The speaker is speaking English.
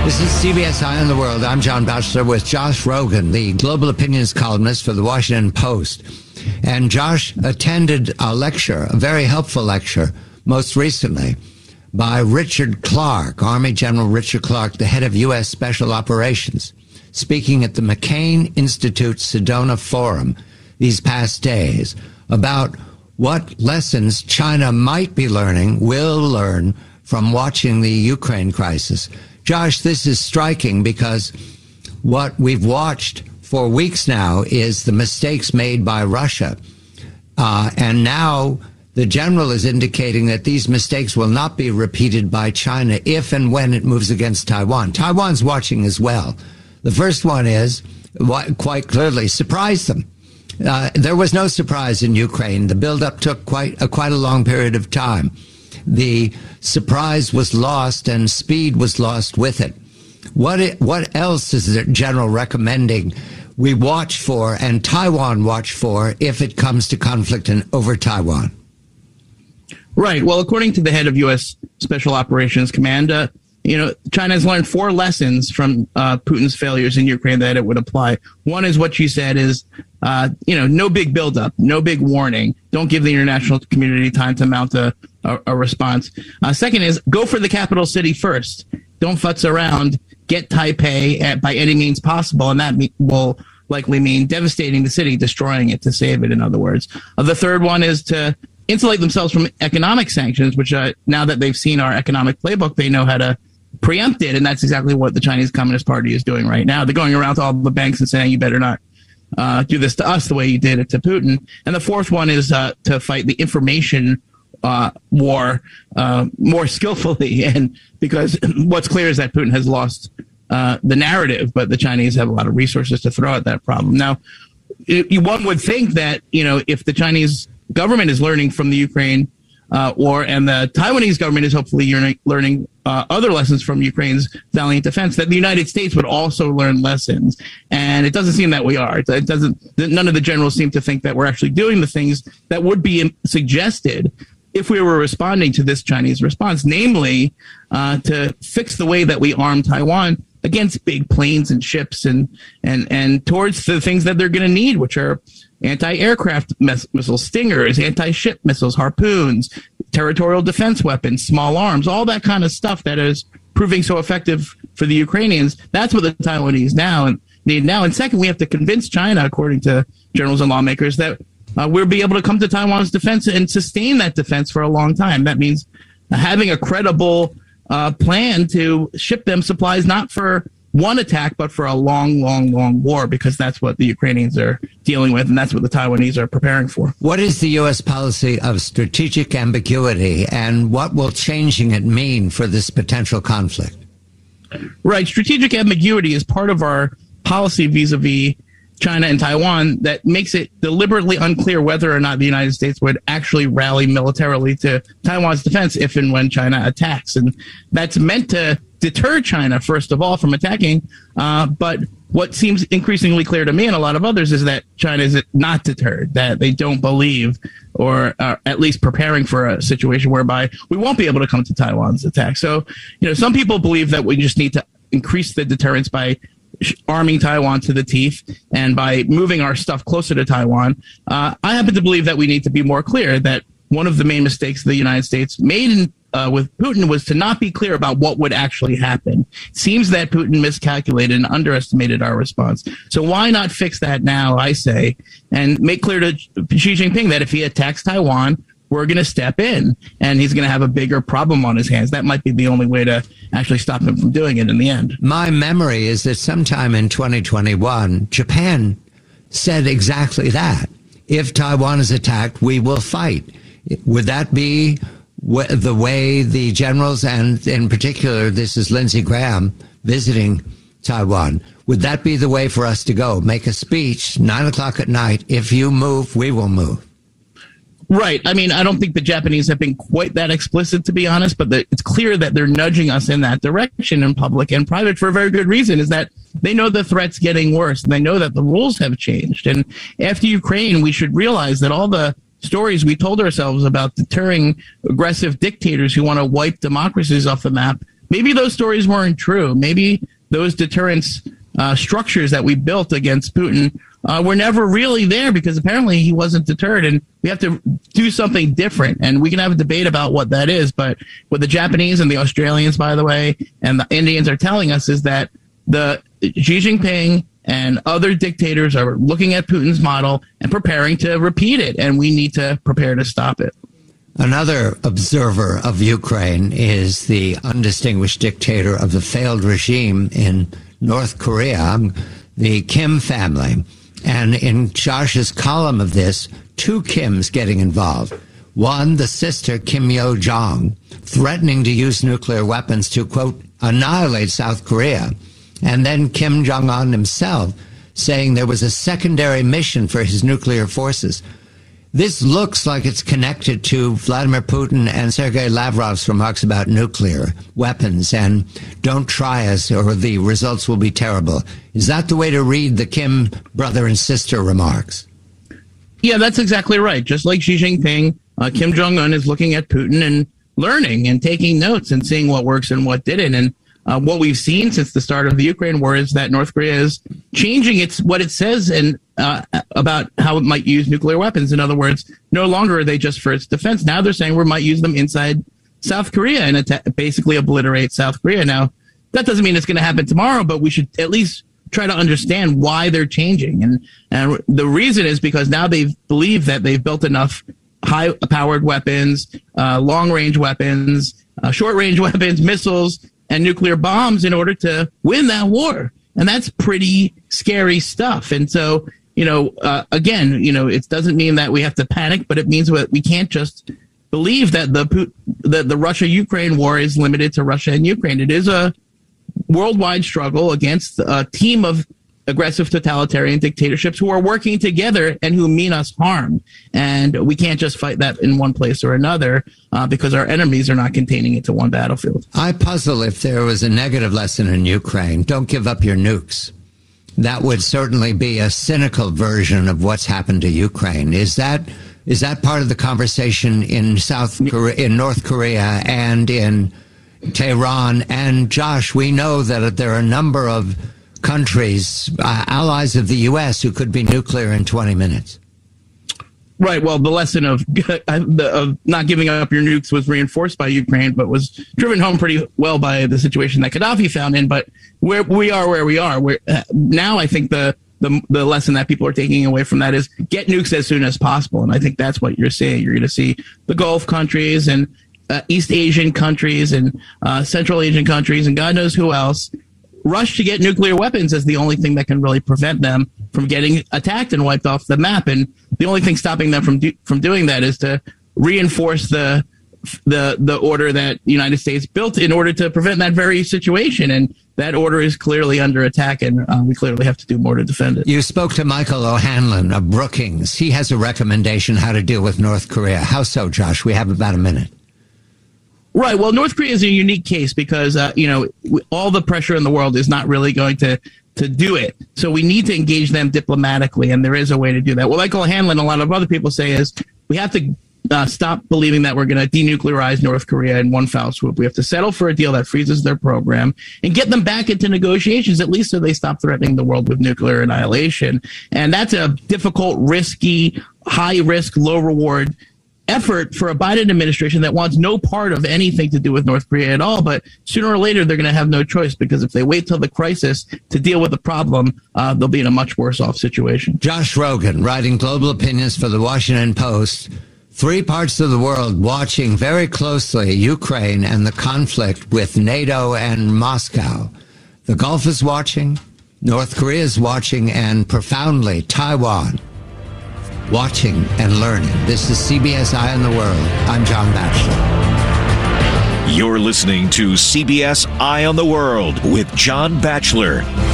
This is CBS Eye on the World. I'm John Batchelor with Josh Rogin, the global opinions columnist for the Washington Post. And Josh attended a lecture, a very helpful lecture, most recently, by Richard Clark, Army General Richard Clark, the head of U.S. Special Operations, speaking at the McCain Institute Sedona Forum these past days about what lessons China might be learning, will learn from watching the Ukraine crisis. Josh, this is striking because what we've watched for weeks now is the mistakes made by Russia. And now the general is indicating that these mistakes will not be repeated by China if and when it moves against Taiwan. Taiwan's watching as well. The first one is, quite clearly, surprise them. There was no surprise in Ukraine. The buildup took quite a long period of time. The surprise was lost and speed was lost with it. What else is the general recommending we watch for and Taiwan watch for if it comes to conflict over Taiwan? Right. Well, according to the head of U.S. Special Operations Command, China has learned 4 lessons from Putin's failures in Ukraine that it would apply. One is what you said is, no big buildup, no big warning. Don't give the international community time to mount a response. Second is go for the capital city first. Don't futz around. Get Taipei by any means possible, and that will likely mean devastating the city, destroying it to save it, in other words. The third one is to insulate themselves from economic sanctions, which now that they've seen our economic playbook, they know how to preempt it, and that's exactly what the Chinese Communist Party is doing right now. They're going around to all the banks and saying, you better not do this to us the way you did it to Putin. And the fourth one is to fight the information war more skillfully, and because what's clear is that Putin has lost the narrative, but the Chinese have a lot of resources to throw at that problem. Now, one would think that, if the Chinese government is learning from the Ukraine war, and the Taiwanese government is hopefully learning other lessons from Ukraine's valiant defense, that the United States would also learn lessons. And it doesn't seem that we are. None of the generals seem to think that we're actually doing the things that would be suggested if we were responding to this Chinese response, namely to fix the way that we arm Taiwan against big planes and ships and towards the things that they're going to need, which are anti-aircraft missiles, Stingers, anti-ship missiles, harpoons, territorial defense weapons, small arms, all that kind of stuff that is proving so effective for the Ukrainians. That's what the Taiwanese need now. And second, we have to convince China, according to generals and lawmakers, that we'll be able to come to Taiwan's defense and sustain that defense for a long time. That means having a credible plan to ship them supplies, not for one attack, but for a long, long, long war, because that's what the Ukrainians are dealing with, and that's what the Taiwanese are preparing for. What is the U.S. policy of strategic ambiguity, and what will changing it mean for this potential conflict? Right. Strategic ambiguity is part of our policy vis-a-vis China and Taiwan that makes it deliberately unclear whether or not the United States would actually rally militarily to Taiwan's defense if and when China attacks. And that's meant to deter China, first of all, from attacking. But what seems increasingly clear to me and a lot of others is that China is not deterred, that they don't believe or are at least preparing for a situation whereby we won't be able to come to Taiwan's attack. So, some people believe that we just need to increase the deterrence by arming Taiwan to the teeth and by moving our stuff closer to Taiwan. I happen to believe that we need to be more clear that one of the main mistakes the United States made with Putin was to not be clear about what would actually happen. It seems that Putin miscalculated and underestimated our response. So why not fix that now, I say, and make clear to Xi Jinping that if he attacks Taiwan, we're going to step in, and he's going to have a bigger problem on his hands. That might be the only way to actually stop him from doing it in the end. My memory is that sometime in 2021, Japan said exactly that. If Taiwan is attacked, we will fight. Would that be the way the generals, and in particular, this is Lindsey Graham visiting Taiwan, would that be the way for us to go? Make a speech, 9:00 at night. If you move, we will move. Right. I mean, I don't think the Japanese have been quite that explicit, to be honest, but it's clear that they're nudging us in that direction in public and private for a very good reason, is that they know the threat's getting worse, and they know that the rules have changed. And after Ukraine, we should realize that all the stories we told ourselves about deterring aggressive dictators who want to wipe democracies off the map maybe those stories weren't true. Maybe those deterrence structures that we built against Putin were never really there, because apparently he wasn't deterred, and we have to do something different. And we can have a debate about what that is. But what the Japanese and the Australians, by the way, and the Indians are telling us is that the Xi Jinping and other dictators are looking at Putin's model and preparing to repeat it, and we need to prepare to stop it. Another observer of Ukraine is the undistinguished dictator of the failed regime in North Korea, the Kim family. And in Josh's column of this, two Kims getting involved. One, the sister, Kim Yo-jong, threatening to use nuclear weapons to, quote, annihilate South Korea. And then Kim Jong-un himself saying there was a secondary mission for his nuclear forces. This looks like it's connected to Vladimir Putin and Sergei Lavrov's remarks about nuclear weapons and don't try us or the results will be terrible. Is that the way to read the Kim brother and sister remarks? Yeah, that's exactly right. Just like Xi Jinping, Kim Jong-un is looking at Putin and learning and taking notes and seeing what works and what didn't. And what we've seen since the start of the Ukraine war is that North Korea is changing what it says and about how it might use nuclear weapons. In other words, no longer are they just for its defense. Now they're saying we might use them inside South Korea and basically obliterate South Korea. Now, that doesn't mean it's going to happen tomorrow, but we should at least try to understand why they're changing. And the reason is because now they believe that they've built enough high-powered weapons, long-range weapons, short-range weapons, missiles, and nuclear bombs in order to win that war. And that's pretty scary stuff. And so, again, it doesn't mean that we have to panic, but it means that we can't just believe that the Russia-Ukraine war is limited to Russia and Ukraine. It is a worldwide struggle against a team of aggressive totalitarian dictatorships who are working together and who mean us harm. And we can't just fight that in one place or another because our enemies are not containing it to one battlefield. I puzzle if there was a negative lesson in Ukraine. Don't give up your nukes. That would certainly be a cynical version of what's happened to Ukraine. Is that part of the conversation in North Korea and in Tehran? And Josh, we know that there are a number of countries, allies of the U.S., who could be nuclear in 20 minutes. Right. Well, the lesson of not giving up your nukes was reinforced by Ukraine, but was driven home pretty well by the situation that Gaddafi found in. But where we are, now I think the lesson that people are taking away from that is get nukes as soon as possible. And I think that's what you're seeing. You're going to see the Gulf countries and East Asian countries and Central Asian countries and God knows who else rush to get nuclear weapons as the only thing that can really prevent them from getting attacked and wiped off the map. And the only thing stopping them from doing that is to reinforce the order that the United States built in order to prevent that very situation. And that order is clearly under attack, and we clearly have to do more to defend it. You spoke to Michael O'Hanlon of Brookings. He has a recommendation how to deal with North Korea. How so, Josh? We have about a minute. Right. Well, North Korea is a unique case because, all the pressure in the world is not really going to do it. So we need to engage them diplomatically, and there is a way to do that. What Michael O'Hanlon and a lot of other people say is we have to stop believing that we're going to denuclearize North Korea in one foul swoop. We have to settle for a deal that freezes their program and get them back into negotiations, at least so they stop threatening the world with nuclear annihilation. And that's a difficult, risky, high risk, low reward effort for a Biden administration that wants no part of anything to do with North Korea at all. But sooner or later, they're going to have no choice, because if they wait till the crisis to deal with the problem, they'll be in a much worse off situation. Josh Rogin, writing global opinions for the Washington Post. 3 parts of the world watching very closely Ukraine and the conflict with NATO and Moscow. The Gulf is watching, North Korea is watching, and profoundly Taiwan watching and learning. This is CBS Eye on the World. I'm John Batchelor. You're listening to CBS Eye on the World with John Batchelor.